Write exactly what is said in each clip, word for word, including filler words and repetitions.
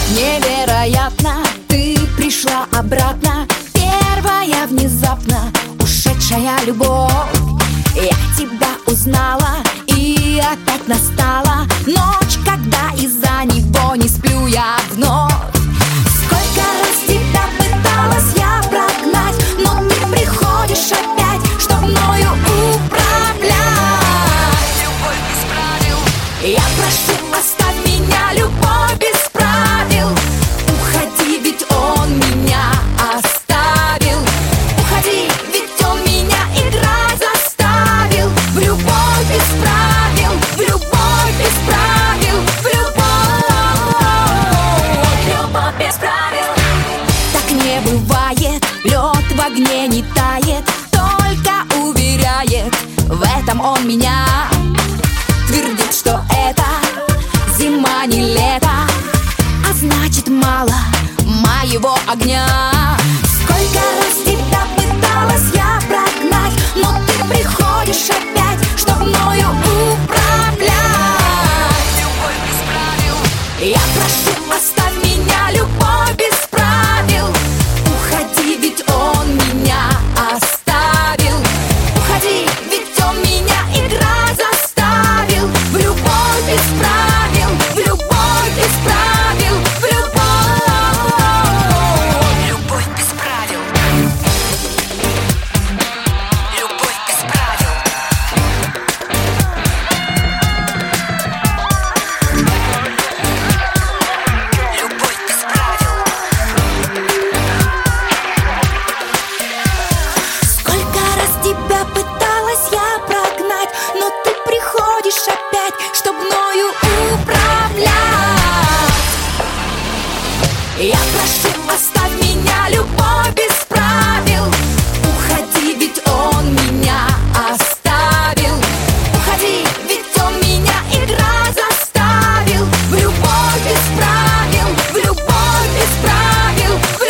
Невероятно, ты пришла обратно, первая внезапно ушедшая любовь. Я тебя узнала, и опять настала ночь, когда из-за него не сплю я вновь. Сколько раз тебя пыталась я прогнать, но ты приходишь опять, чтоб мною управлять. Любовь без правил. Я прошу, оставь меня, любовь без правил. Уходи, ведь он меня оставил. Уходи, ведь он меня играть заставил. В любовь без правил, в любовь без правил, в любовь, любовь без правил. Так не бывает, лед в огне не тает, только уверяет, в этом он меня. Твердит, что это зима, не лето, а значит мало моего огня. Сколько раз тебя пыталась я прогнать, но ты приходишь опять, чтоб мною управлять. Любовь без правил. Я прошу, оставь меня, любовь без правил. Уходи, ведь он меня оставил. Уходи, ведь он меня играть заставил. В любовь без правил, в любовь без правил, в любовь, любовь без правил. Любовь без правил. Любовь без правил. Сколько раз тебя пыталась я прогнать, но ты приходишь опять, чтоб мною управлять. Я прошу, оставь меня, любовь без правил. Уходи, ведь он меня оставил. Уходи, ведь он меня играть заставил. В любовь без правил, в любовь без правил, в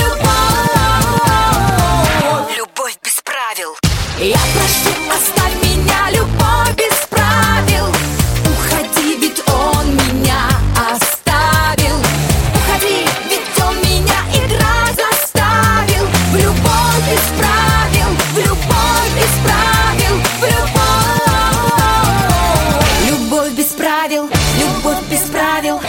любовь, любовь без правил. Я прошу, оставь меня, любовь без правил. Уходи, ведь он меня оставил. Уходи, ведь он меня играть заставил. В любовь без правил, в любовь без правил, в любовь, любовь без правил, любовь без правил.